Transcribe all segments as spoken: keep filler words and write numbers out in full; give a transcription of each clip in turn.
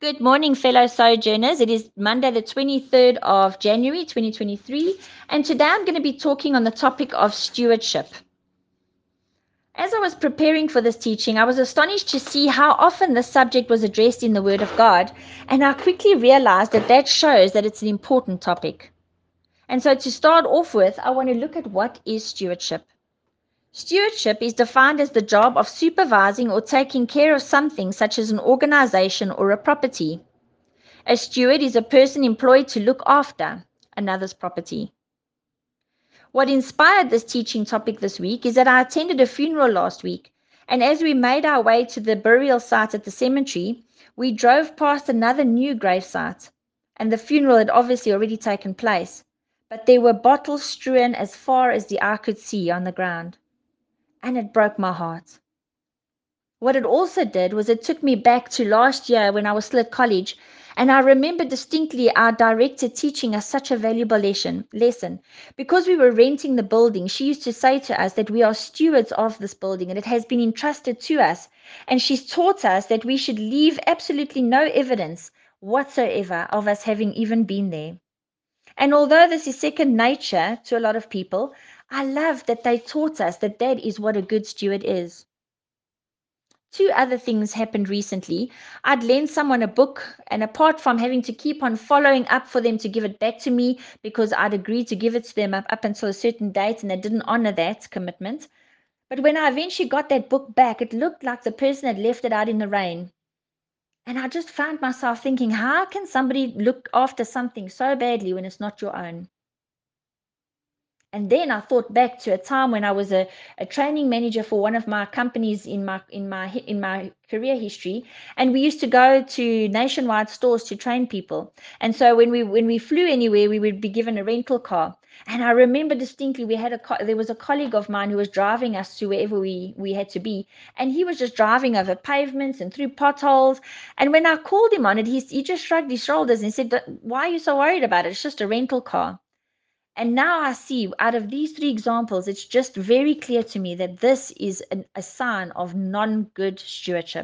Good morning, fellow sojourners. It is Monday, the twenty-third of January, twenty twenty-three, and today I'm going to be talking on the topic of stewardship. As I was preparing for this teaching, I was astonished to see how often this subject was addressed in the Word of God, and I quickly realized that that shows that it's an important topic. And so, to start off with, I want to look at what is stewardship. Stewardship is defined as the job of supervising or taking care of something, such as an organization or a property. A steward is a person employed to look after another's property. What inspired this teaching topic this week is that I attended a funeral last week, and as we made our way to the burial site at the cemetery, we drove past another new grave site, and the funeral had obviously already taken place, but there were bottles strewn as far as the eye could see on the ground, and it broke my heart. What it also did was it took me back to last year when I was still at college, and I remember distinctly our director teaching us such a valuable lesson. lesson. Because we were renting the building, she used to say to us that we are stewards of this building and it has been entrusted to us. And she's taught us that we should leave absolutely no evidence whatsoever of us having even been there. And although this is second nature to a lot of people, I love that they taught us that that is what a good steward is. Two other things happened recently. I'd lent someone a book, and apart from having to keep on following up for them to give it back to me because I'd agreed to give it to them up, up until a certain date and they didn't honor that commitment. But when I eventually got that book back, it looked like the person had left it out in the rain. And I just found myself thinking, how can somebody look after something so badly when it's not your own? And then I thought back to a time when I was a, a training manager for one of my companies in my in my in my career history, and we used to go to nationwide stores to train people. And so when we when we flew anywhere, we would be given a rental car. And I remember distinctly we had a there was a colleague of mine who was driving us to wherever we we had to be, and he was just driving over pavements and through potholes. And when I called him on it, he he just shrugged his shoulders and said, "Why are you so worried about it? It's just a rental car." And now I see out of these three examples, it's just very clear to me that this is an, a sign of non-good stewardship.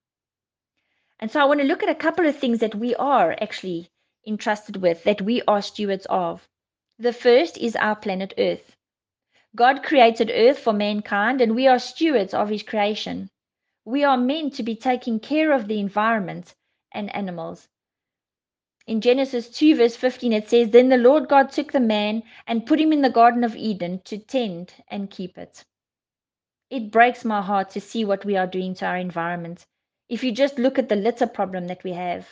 And so I want to look at a couple of things that we are actually entrusted with, that we are stewards of. The first is our planet Earth. God created Earth for mankind, and we are stewards of his creation. We are meant to be taking care of the environment and animals. In Genesis two, verse fifteen, it says, "Then the Lord God took the man and put him in the Garden of Eden to tend and keep it." It breaks my heart to see what we are doing to our environment. If you just look at the litter problem that we have.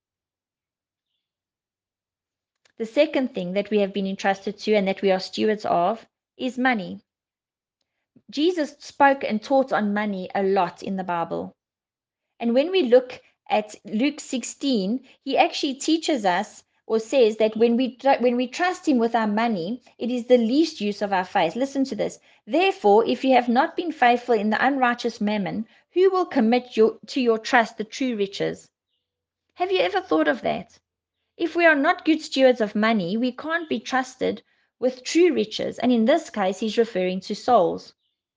The second thing that we have been entrusted to and that we are stewards of is money. Jesus spoke and taught on money a lot in the Bible. And when we look at Luke sixteen, he actually teaches us or says that when we when we trust him with our money, it is the least use of our faith. Listen to this. Therefore, if you have not been faithful in the unrighteous mammon, who will commit your, to your trust the true riches? Have you ever thought of that? If we are not good stewards of money, we can't be trusted with true riches. And in this case, he's referring to souls.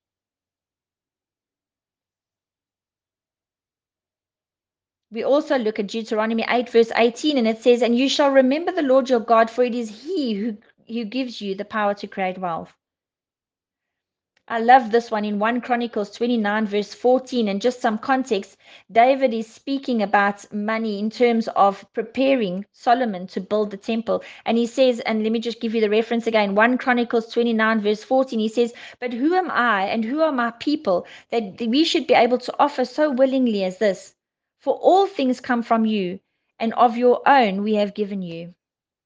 We also look at Deuteronomy eight, verse eighteen, and it says, "And you shall remember the Lord your God, for it is he who, who gives you the power to create wealth." I love this one in First Chronicles twenty-nine, verse fourteen, and just some context. David is speaking about money in terms of preparing Solomon to build the temple. And he says, and let me just give you the reference again, First Chronicles twenty-nine, verse fourteen, he says, "But who am I and who are my people that we should be able to offer so willingly as this? For all things come from you, and of your own we have given you."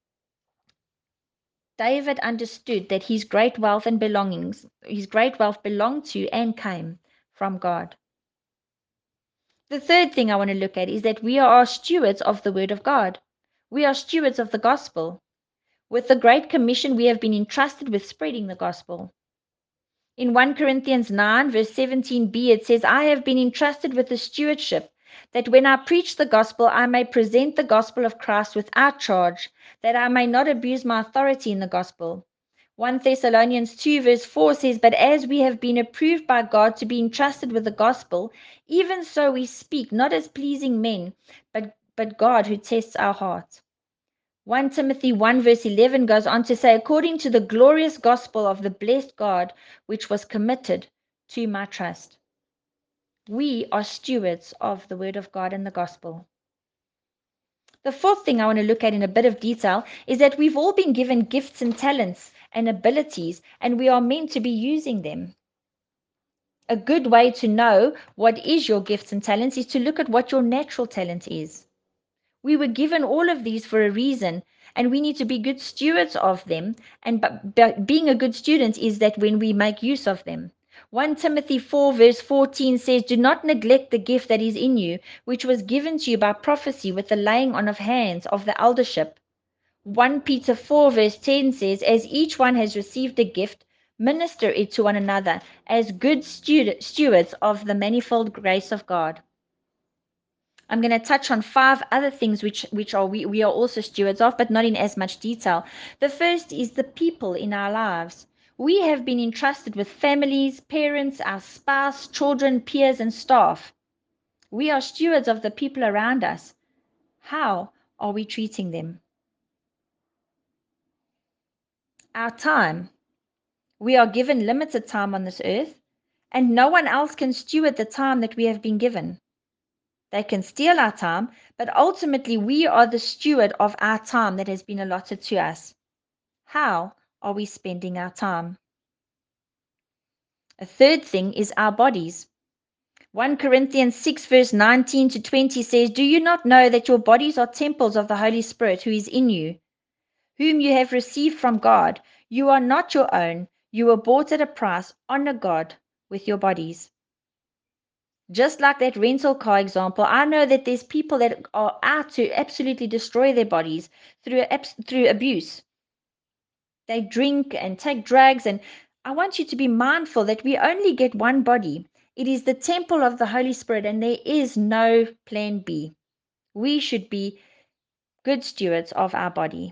David understood that his great wealth and belongings, his great wealth belonged to and came from God. The third thing I want to look at is that we are stewards of the word of God. We are stewards of the gospel. With the Great Commission, we have been entrusted with spreading the gospel. In First Corinthians nine, verse seventeen b, it says, "I have been entrusted with the stewardship, that when I preach the gospel, I may present the gospel of Christ without charge, that I may not abuse my authority in the gospel." First Thessalonians two, verse four says, "But as we have been approved by God to be entrusted with the gospel, even so we speak, not as pleasing men, but but God who tests our hearts. First Timothy one verse eleven goes on to say, according to the glorious gospel of the blessed God, which was committed to my trust. We are stewards of the word of God and the gospel. The fourth thing I want to look at in a bit of detail is that we've all been given gifts and talents and abilities, and we are meant to be using them. A good way to know what is your gifts and talents is to look at what your natural talent is. We were given all of these for a reason, and we need to be good stewards of them. And b- b- being a good student is that when we make use of them. First Timothy four verse fourteen says, do not neglect the gift that is in you, which was given to you by prophecy with the laying on of hands of the eldership. First Peter four verse ten says, as each one has received a gift, minister it to one another as good stud- stewards of the manifold grace of God. I'm going to touch on five other things which, which are we, we are also stewards of, but not in as much detail. The first is the people in our lives. We have been entrusted with families, parents, our spouse, children, peers, and staff. We are stewards of the people around us. How are we treating them? Our time. We are given limited time on this earth, and no one else can steward the time that we have been given. They can steal our time, but ultimately we are the steward of our time that has been allotted to us. How are we spending our time? A third thing is our bodies. First Corinthians six verse nineteen to twenty says, do you not know that your bodies are temples of the Holy Spirit who is in you, whom you have received from God? You are not your own. You were bought at a price. Honor God with your bodies. Just like that rental car example, I know that there's people that are out to absolutely destroy their bodies through, through abuse. They drink and take drugs, and I want you to be mindful that we only get one body. It is the temple of the Holy Spirit, and there is no plan B. We should be good stewards of our body.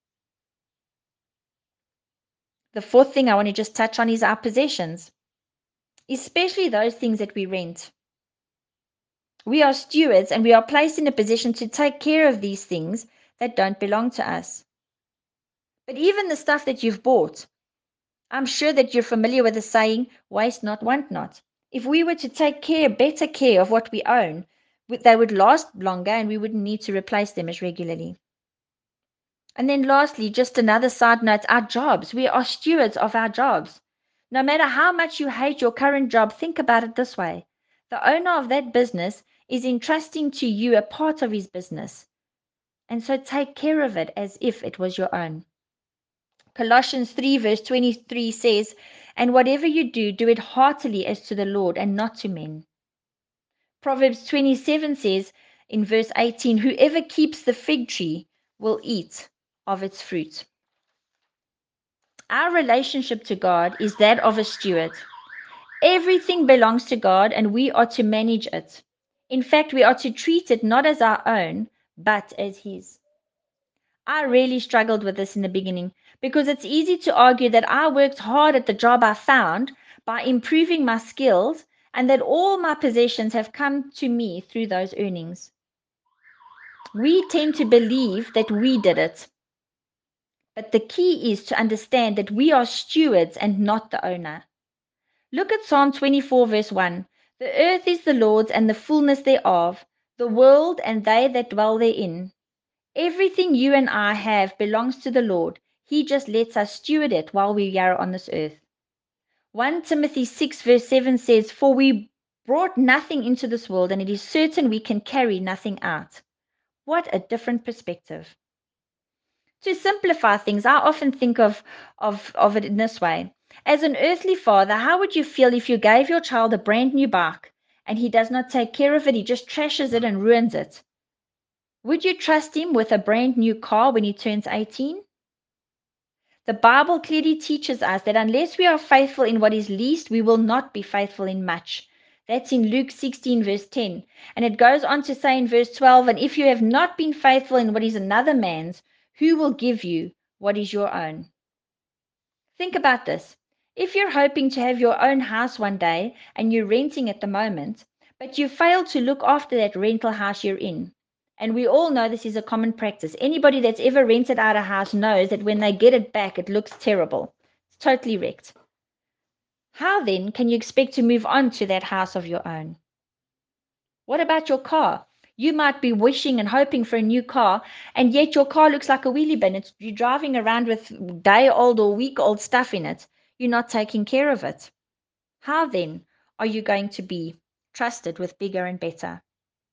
The fourth thing I want to just touch on is our possessions, especially those things that we rent. We are stewards, and we are placed in a position to take care of these things that don't belong to us. But even the stuff that you've bought, I'm sure that you're familiar with the saying, waste not, want not. If we were to take care, better care of what we own, they would last longer and we wouldn't need to replace them as regularly. And then lastly, just another side note, our jobs. We are stewards of our jobs. No matter how much you hate your current job, think about it this way. The owner of that business is entrusting to you a part of his business. And so take care of it as if it was your own. Colossians three verse twenty-three says, and whatever you do, do it heartily as to the Lord and not to men. Proverbs twenty-seven says in verse eighteen, whoever keeps the fig tree will eat of its fruit. Our relationship to God is that of a steward. Everything belongs to God and we are to manage it. In fact, we are to treat it not as our own, but as His. I really struggled with this in the beginning because it's easy to argue that I worked hard at the job I found by improving my skills and that all my possessions have come to me through those earnings. We tend to believe that we did it. But the key is to understand that we are stewards and not the owner. Look at Psalm twenty-four verse one. The earth is the Lord's and the fullness thereof, the world and they that dwell therein. Everything you and I have belongs to the Lord. He just lets us steward it while we are on this earth. First Timothy six verse seven says, for we brought nothing into this world, and it is certain we can carry nothing out. What a different perspective. To simplify things, I often think of, of, of it in this way. As an earthly father, how would you feel if you gave your child a brand new bike and he does not take care of it, he just trashes it and ruins it? Would you trust him with a brand new car when he turns eighteen? The Bible clearly teaches us that unless we are faithful in what is least, we will not be faithful in much. That's in Luke sixteen verse ten. And it goes on to say in verse twelve, and if you have not been faithful in what is another man's, who will give you what is your own? Think about this. If you're hoping to have your own house one day and you're renting at the moment, but you fail to look after that rental house you're in, And we all know this is a common practice. Anybody that's ever rented out a house knows that when they get it back, it looks terrible. It's totally wrecked. How then can you expect to move on to that house of your own? What about your car? You might be wishing and hoping for a new car, and yet your car looks like a wheelie bin. It's, you're driving around with day-old or week-old stuff in it. You're not taking care of it. How then are you going to be trusted with bigger and better?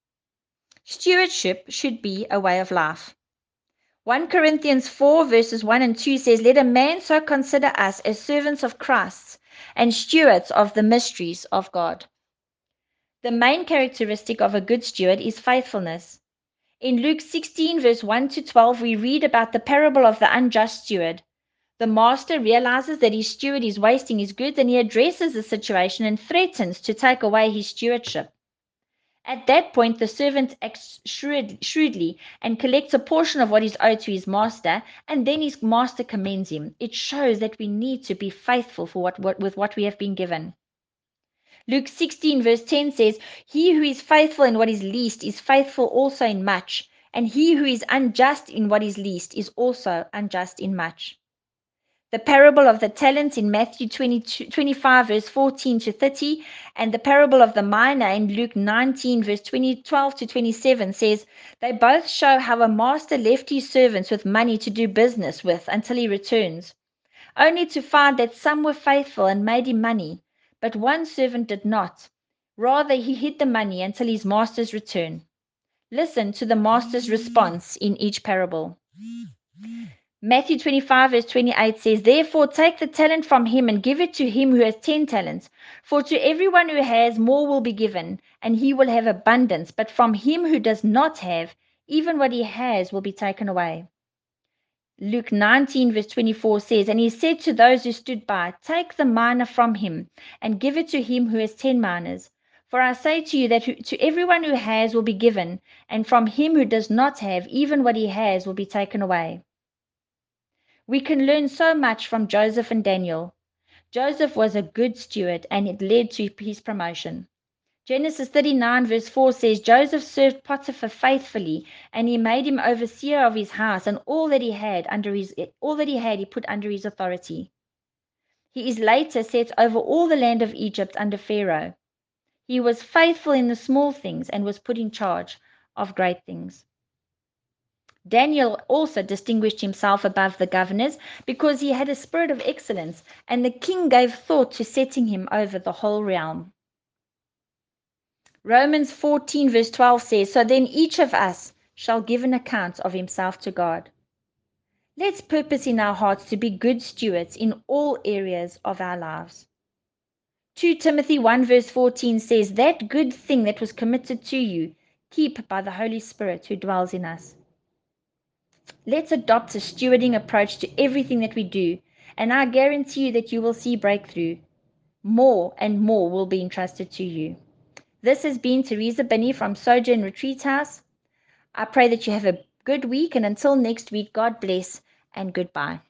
Stewardship should be a way of life. First Corinthians four verses one and two says, "Let a man so consider us as servants of Christ and stewards of the mysteries of God." The main characteristic of a good steward is faithfulness. In Luke sixteen verse one to twelve, we read about the parable of the unjust steward. The master realizes that his steward is wasting his goods, and he addresses the situation and threatens to take away his stewardship. At that point, the servant acts shrewd, shrewdly and collects a portion of what is owed to his master, and then his master commends him. It shows that we need to be faithful for what, what, with what we have been given. Luke sixteen verse ten says, "He who is faithful in what is least is faithful also in much, and he who is unjust in what is least is also unjust in much." The parable of the talents in Matthew twenty-five verse fourteen to thirty, and the parable of the mina in Luke nineteen verse twelve to twenty-seven says, they both show how a master left his servants with money to do business with until he returns, only to find that some were faithful and made him money, but one servant did not. Rather, he hid the money until his master's return. Listen to the master's response in each parable. Matthew twenty-five verse twenty-eight says, "Therefore take the talent from him and give it to him who has ten talents. For to everyone who has, more will be given, and he will have abundance. But from him who does not have, even what he has will be taken away." Luke nineteen verse twenty-four says, "And he said to those who stood by, take the mina from him and give it to him who has ten minas. For I say to you that to everyone who has will be given, and from him who does not have, even what he has will be taken away." We can learn so much from Joseph and Daniel. Joseph was a good steward, and it led to his promotion. Genesis thirty-nine verse four says, "Joseph served Potiphar faithfully, and he made him overseer of his house, and all that he had under his all that he had he put under his authority." He is later set over all the land of Egypt under Pharaoh. He was faithful in the small things and was put in charge of great things. Daniel also distinguished himself above the governors because he had a spirit of excellence, and the king gave thought to setting him over the whole realm. Romans fourteen verse twelve says, "So then each of us shall give an account of himself to God." Let's purpose in our hearts to be good stewards in all areas of our lives. Second Timothy one verse fourteen says, "That good thing that was committed to you, keep by the Holy Spirit who dwells in us." Let's adopt a stewarding approach to everything that we do, and I guarantee you that you will see breakthrough. More and more will be entrusted to you. This has been Teresa Binney from Sojourn Retreat House. I pray that you have a good week, and until next week, God bless and goodbye.